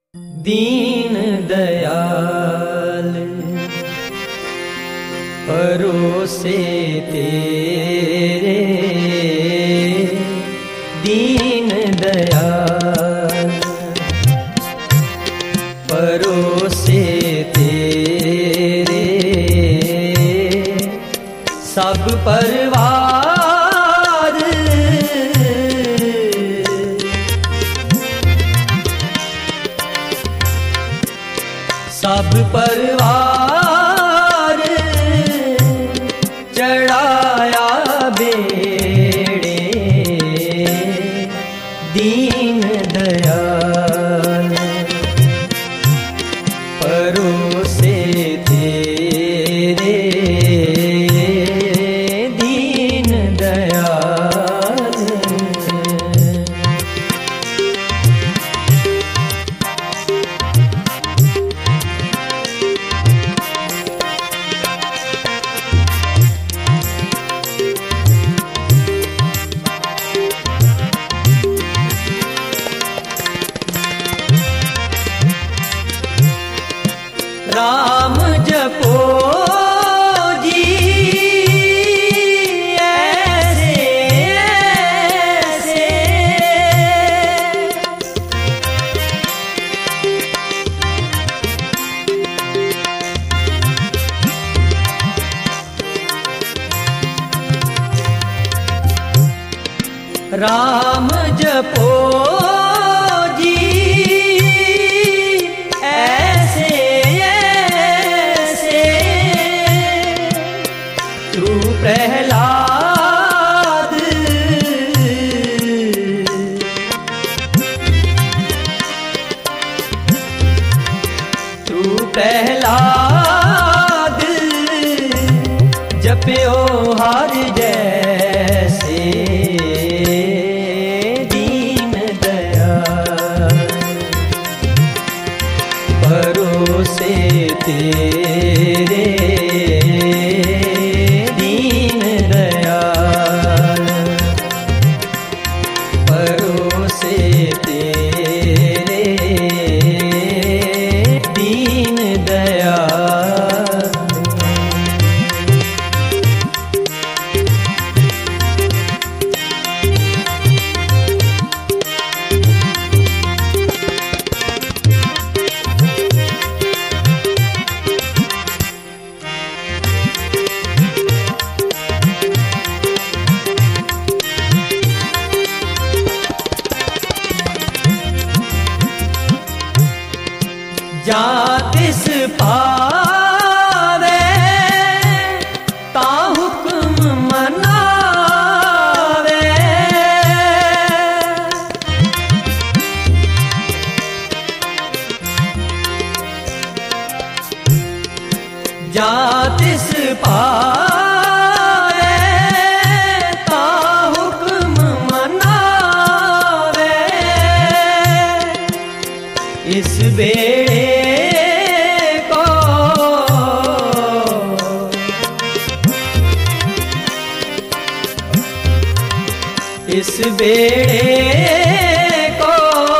दीन दयाल परोसे तेरे, दीन दयाल परोसे तेरे, सब परिवार सब परिवार चढ़ाया बेड़े, दीन दयाल परोसे तेरे, दीन दयाल। राम जपो जी ऐसे ऐसे, राम जपो जी ऐसे प्रहलाद, तू प्रहलाद जप्यो हर जैसे, दीन दयाल परोसे तेरे, दीन दयाल परोसे तेरे, दीन दयाल। जा तिस पावे ता हुक्म मनावे, जा तिस पावे ता हुक्म मनावे, इस बेड़े इस बेड़े को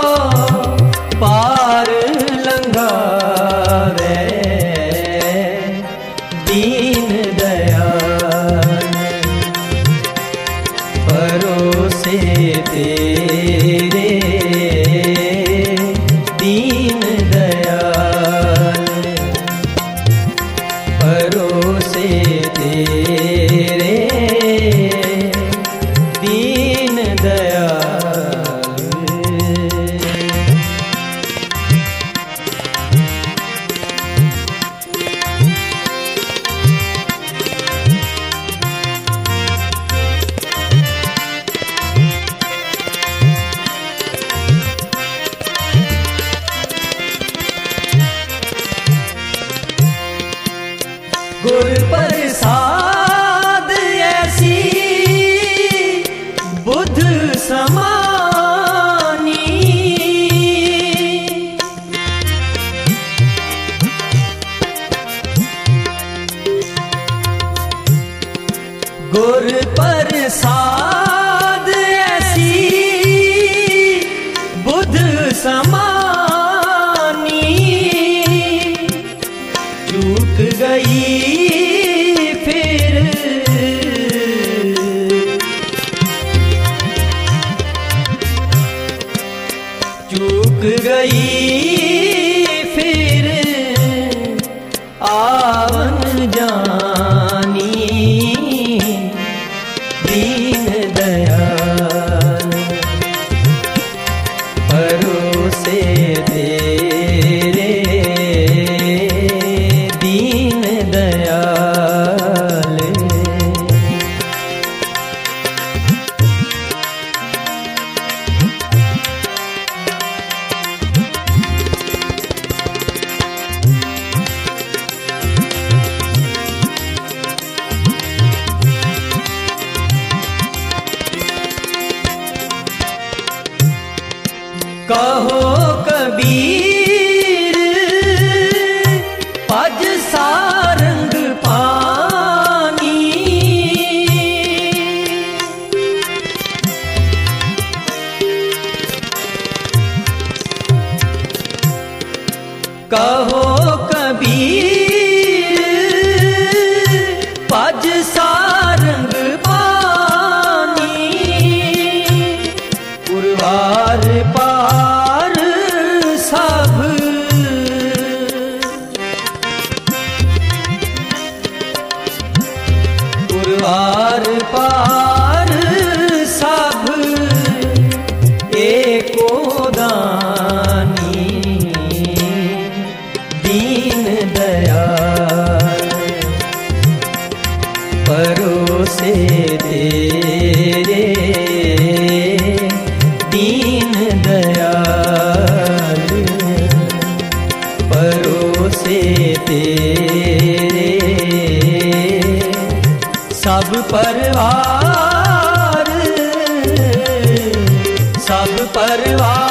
पार लंघावे, दीन दयाल परोसे तेरे, दीन दयाल परोसे तेरे, दीन दयाल। गई फिर आवन जानी, दीन दयाल परोसे तेरे, दीन दयाल। कहो कबीर पज सारंग पानी, कहो कबीर पज सारंग पानी, पुरवार पार सब पुरवार पार सब एको दानी, दीन दयाल परोसे तेरे, दीन दयाल परोसे तेरे। सब परिवार